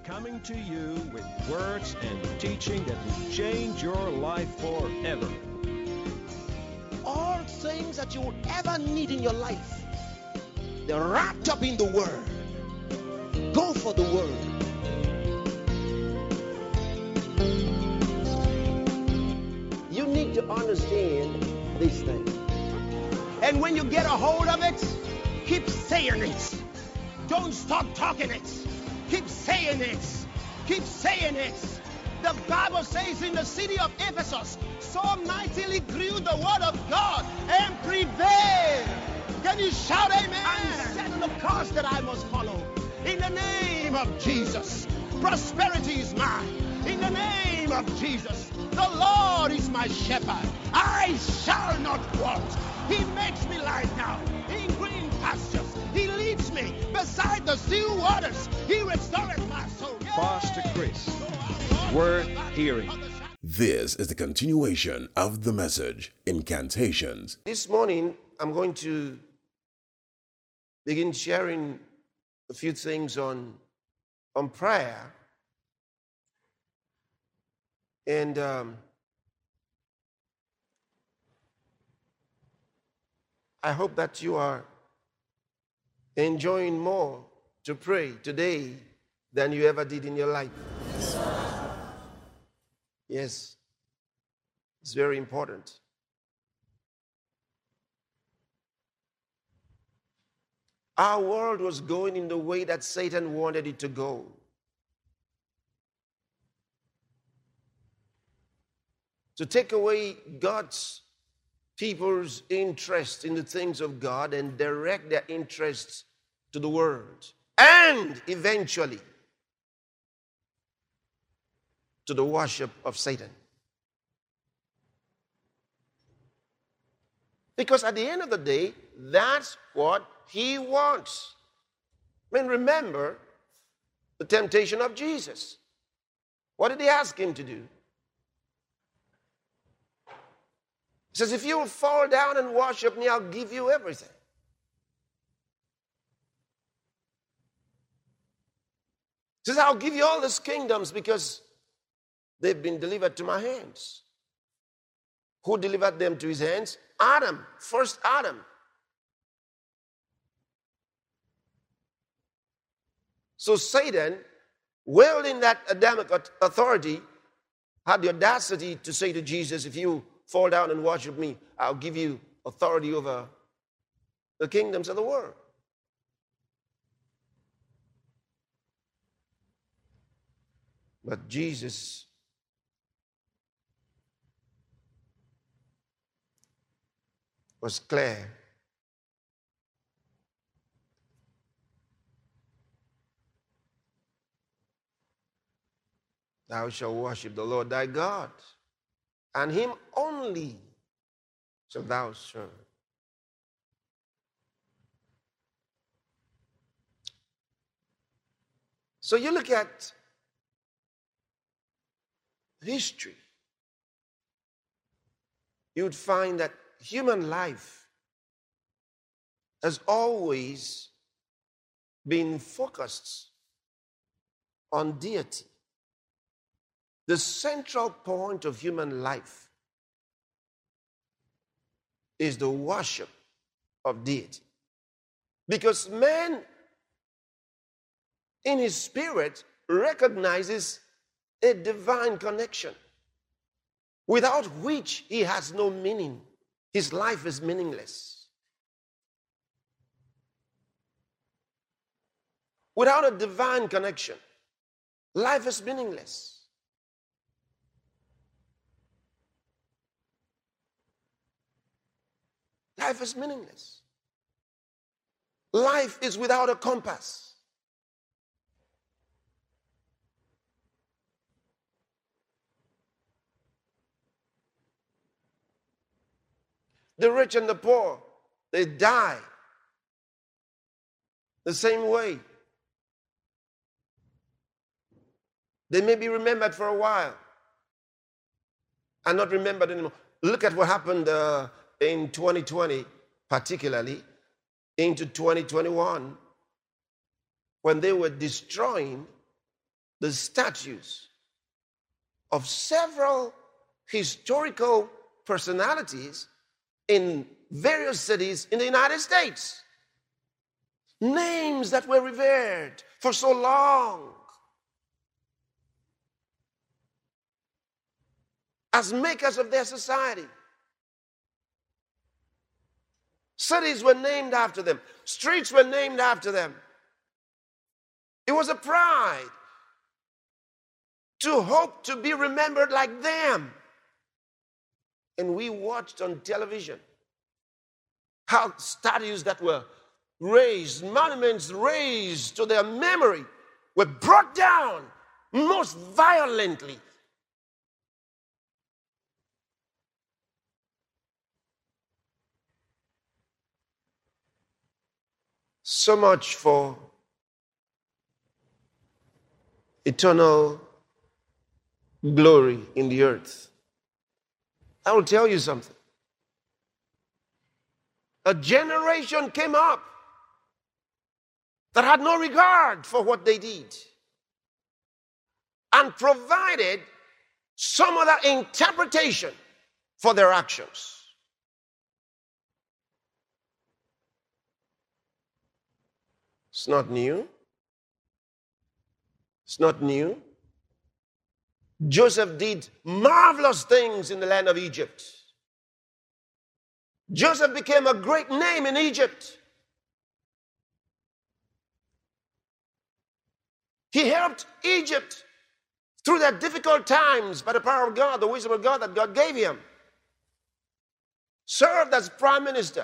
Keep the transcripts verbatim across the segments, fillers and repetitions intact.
coming to you with words and teaching that will change your life forever. All things that you would ever need in your life, they're wrapped up in the Word. Go for the Word. You need to understand these things. And when you get a hold of it, keep saying it. Don't stop talking it. Keep saying it. Keep saying it. The Bible says in the city of Ephesus, so mightily grew the word of God and prevailed. Can you shout amen? I'm setting the course that I must follow. In the name of Jesus, prosperity is mine. In the name of Jesus, the Lord is my shepherd. I shall not want. He makes me lie down in green pastures. He leads me beside the still waters. He restores my soul. Yeah. Pastor Chris, worth hearing. This is the continuation of the message, Incantations. This morning, I'm going to begin sharing a few things on, on prayer. And um, I hope that you are enjoying more to pray today than you ever did in your life. Yes, it's very important. Our world was going in the way that Satan wanted it to go. To take away God's people's interest in the things of God and direct their interests to the world. And eventually to the worship of Satan. Because at the end of the day, that's what he wants. I mean, remember the temptation of Jesus. What did he ask him to do? He says, if you will fall down and worship me, I'll give you everything. He says, I'll give you all these kingdoms because they've been delivered to my hands. Who delivered them to his hands? Adam, first Adam. So Satan, wielding that Adamic authority, had the audacity to say to Jesus, if you fall down and worship me, I'll give you authority over the kingdoms of the world. But Jesus was clear. Thou shalt worship the Lord thy God, and him only shalt thou serve. So you look at history, you would find that human life has always been focused on deity. The central point of human life is the worship of deity. Because man, in his spirit, recognizes a divine connection, without which he has no meaning. His life is meaningless. Without a divine connection, life is meaningless. Life is meaningless. Life is without a compass. The rich and the poor, they die the same way. They may be remembered for a while and not remembered anymore. Look at what happened uh, in twenty twenty, particularly into twenty twenty-one, when they were destroying the statues of several historical personalities in various cities in the United States. Names that were revered for so long as makers of their society. Cities were named after them. Streets were named after them. It was a pride to hope to be remembered like them. And we watched on television how statues that were raised, monuments raised to their memory, were brought down most violently. So much for eternal glory in the earth. I will tell you something. A generation came up that had no regard for what they did and provided some other interpretation for their actions. It's not new. It's not new. Joseph did marvelous things in the land of Egypt. Joseph became a great name in Egypt. He helped Egypt through their difficult times by the power of God, the wisdom of God that God gave him. Served as prime minister.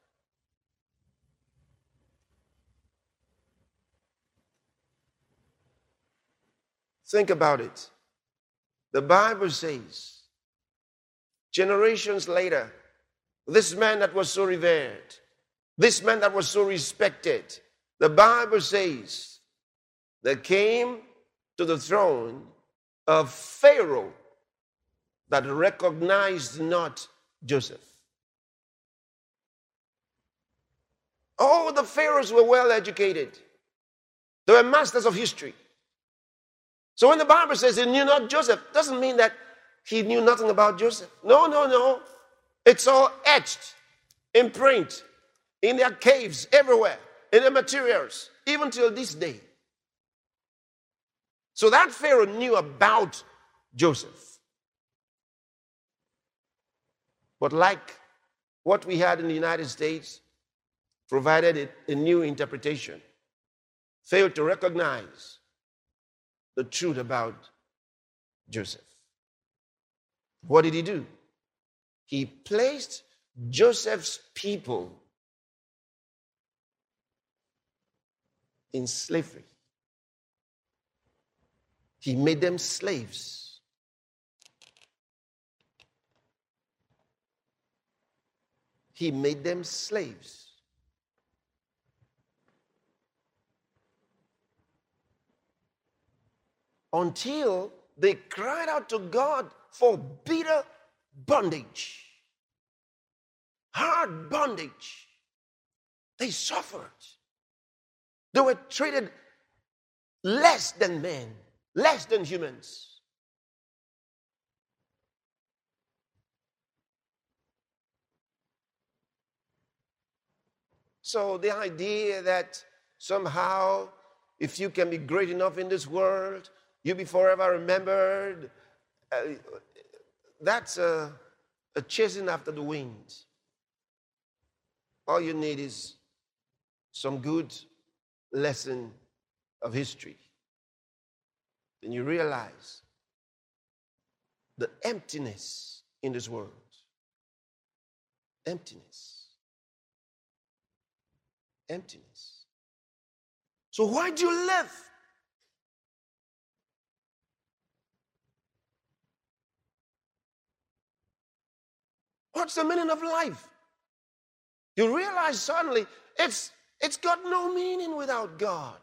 Think about it. The Bible says, generations later, this man that was so revered, this man that was so respected, the Bible says, there came to the throne of Pharaoh that recognized not Joseph. All the pharaohs were well educated. They were masters of history. So when the Bible says he knew not Joseph, doesn't mean that he knew nothing about Joseph. No, no, no. It's all etched in print, in their caves, everywhere, in the materials, even till this day. So that Pharaoh knew about Joseph. But like what we had in the United States, provided a new interpretation, failed to recognize the truth about Joseph. What did he do? He placed Joseph's people in slavery. He made them slaves. He made them slaves. Until they cried out to God for bitter bondage, hard bondage. They suffered. They were treated less than men, less than humans. So the idea that somehow, if you can be great enough in this world, you'll be forever remembered, uh, that's a, a chasing after the wind. All you need is some good lesson of history. Then you realize the emptiness in this world. Emptiness. Emptiness. So why do you live? What's the meaning of life? You realize suddenly it's, it's got no meaning without God.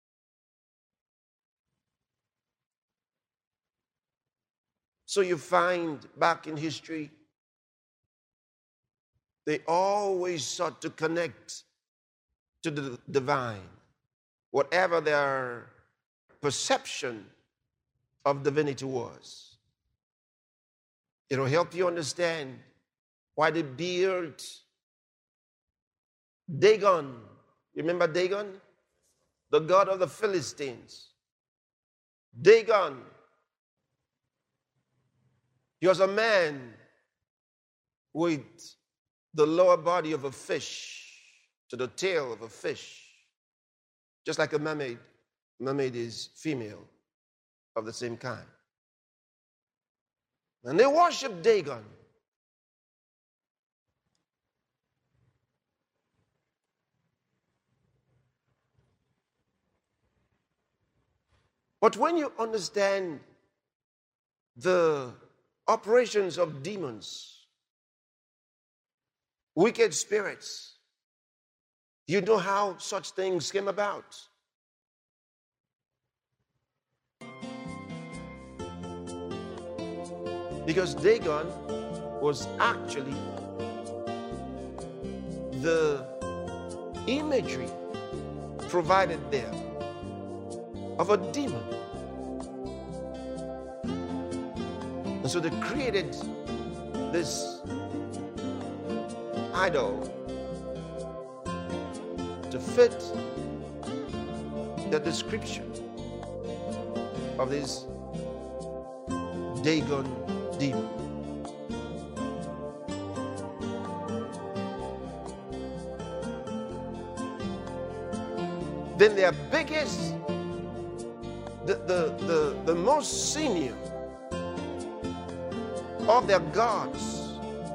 So you find back in history, they always sought to connect to the divine. Whatever their perception of divinity was. It'll help you understand why they built Dagon. You remember Dagon? The god of the Philistines. Dagon. He was a man with the lower body of a fish to the tail of a fish, just like a mermaid. Mermaid is female of the same kind. And they worship Dagon. But when you understand the operations of demons, wicked spirits, you know how such things came about. Because Dagon was actually the imagery provided there of a demon. And so they created this idol to fit the description of this Dagon demon. Then their biggest, the, the, the, the most senior of their gods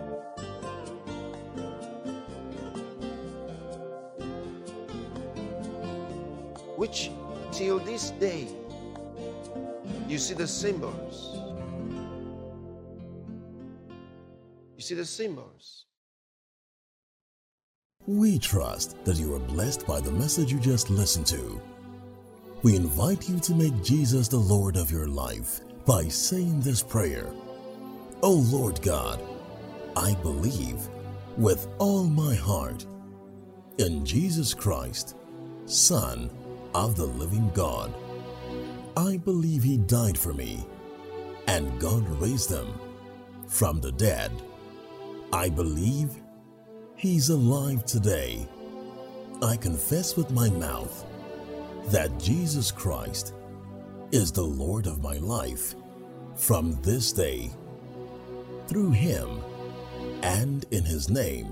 which till this day you see the symbols. You see the symbols. We trust that you are blessed by the message you just listened to. We invite you to make Jesus the Lord of your life by saying this prayer. O Lord God, I believe with all my heart in Jesus Christ, Son of the living God. I believe He died for me and God raised Him from the dead. I believe He's alive today. I confess with my mouth that Jesus Christ is the Lord of my life from this day. Through Him and in His name,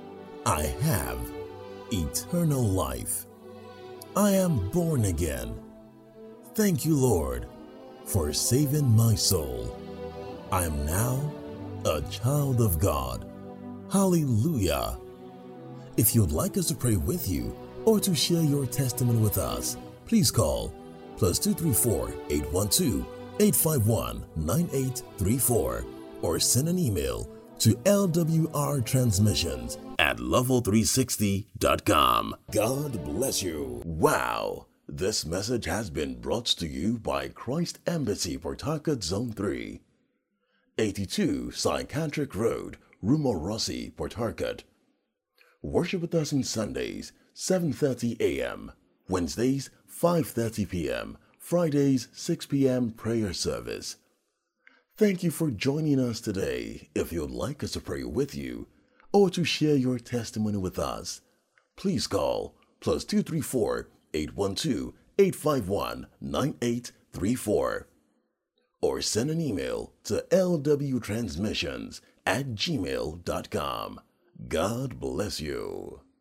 I have eternal life. I am born again. Thank you, Lord, for saving my soul. I am now a child of God. Hallelujah. If you'd like us to pray with you or to share your testimony with us, please call plus two three four, eight one two, eight five one, nine eight three four or send an email to L W R transmissions at level three sixty dot com. God bless you. Wow. This message has been brought to you by Christ Embassy, Port Harcourt, Zone three, eighty-two Psychiatric Road, Rumorossi, Port Harcourt. Worship with us on Sundays, seven thirty a.m., Wednesdays, five thirty p.m., Fridays, six p.m. prayer service. Thank you for joining us today. If you'd like us to pray with you or to share your testimony with us, please call plus two three four, eight one two, eight five one, nine eight three four or send an email to L W transmissions at gmail dot com. God bless you.